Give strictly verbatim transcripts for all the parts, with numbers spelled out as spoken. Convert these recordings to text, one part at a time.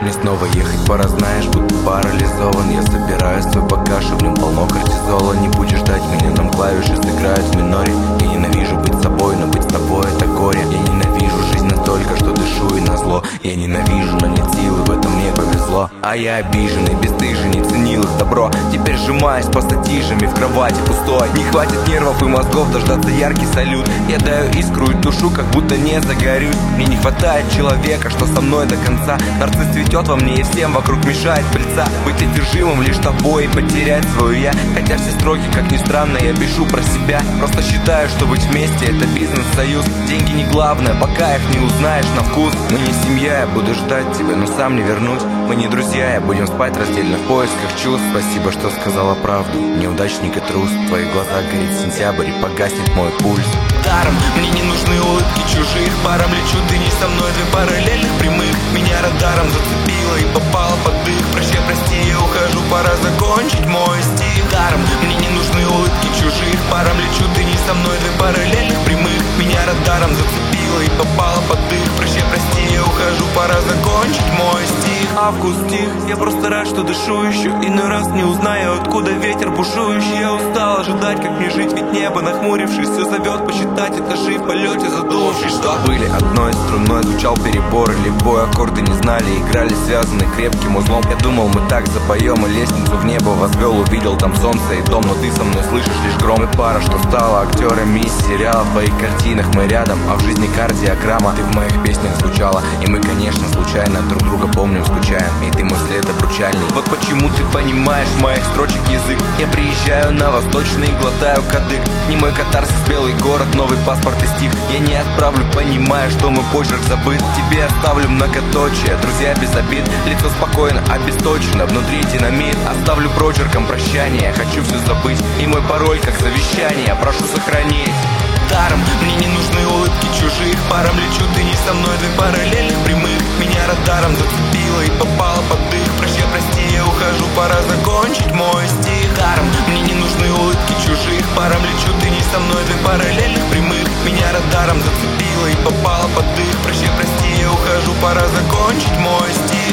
Мне снова ехать пора, знаешь, будто парализован. Я собираю свой багаж, и в нем полно кортизола. Не будешь ждать меня, нам клавиши сыграют в миноре. Я ненавижу быть собой, но быть с тобой это горе. Я ненавижу жизнь настолько, что дышу и назло. Я ненавижу, но нет силы, в этом мне повезло. А я обиженный, бесстыжий, не ценил их добро. Теперь сжимаюсь пассатижами в кровати пустой. Не хватит нервов и мозгов дождаться яркий салют. Я даю искру и душу, как будто не загорюсь. Мне не хватает человека, что со мной до конца. Нарцисс цветет во мне и всем вокруг мешает пыльца. Быть одержимым лишь тобой и потерять свою я. Хотя все строки, как ни странно, я пишу про себя. Просто считаю, что быть вместе это бизнес-союз. Деньги не главное, пока их не узнаешь на вкус. Мы не семья, я буду ждать тебя, но сам не вернусь. Мы не друзья, я будем спать раздельно в поисках чувств. Спасибо, что сказала правду, неудачник и трус. В твоих глазах горит сентябрь и погаснет мой пульс. Даром мне не нужны улыбки чужих. Паром лечу, ты не со мной, две параллельных прямых. Меня радаром зацепило и попало под дых. Прощай, прости, я ухожу, пора закончить мой стих. Даром мне не нужны улыбки чужих. Паром лечу, ты не со мной, две параллельных прямых. Меня радаром зацепило и попало под дых. Прощай, прости, я ухожу, пора закончить мой стих. Август стих, я просто рад, что дышу еще. Иной раз не узнаю, откуда ветер бушующий. Я устал ожидать, как мне жить, ведь небо нахмурившись все зовет посчитать этажи в полете задумавшись. Что были одной струной, звучал перебор или бой. Аккорды не знали, играли связаны крепким узлом. Я думал, мы так запоем и лестницу в небо возвел. Увидел там солнце и дом, но ты со мной слышишь лишь гром. И пара, что стала актерами из сериала. В твоих картинах мы рядом, а в жизни кардиограмма. Ты в моих песнях звучала, и мы, конечно, случайно друг друга помним, скучаем. И ты мой след обручальный. Вот почему ты понимаешь моих строчек язык. Я приезжаю на восточный и глотаю кадык. Не мой катарсис, белый город, новый паспорт и стих. Я не отправлю, понимая, что мой почерк забыт. Тебе оставлю многоточие, друзья без обид. Лицо спокойно, обесточено, внутри динамит. Оставлю прочерком прощание, хочу все забыть. И мой пароль, как завещание, прошу сохранить. Даром мне не нужны улыбки чужих. Паром лечу, ты не со мной, две параллельных прямых. Меня радаром зацепило и попало под дых. Прощай, прости, я ухожу, пора закончить мой стих. Даром мне не нужны улыбки чужих. Паром лечу, ты не со мной, две параллельных прямых. Меня радаром зацепило и попало под дых. Прощай, прости, я ухожу, пора закончить мой стих.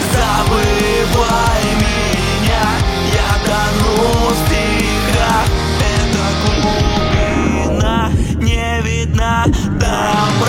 Забывай меня, я тону в стихах. Это глубина не видна.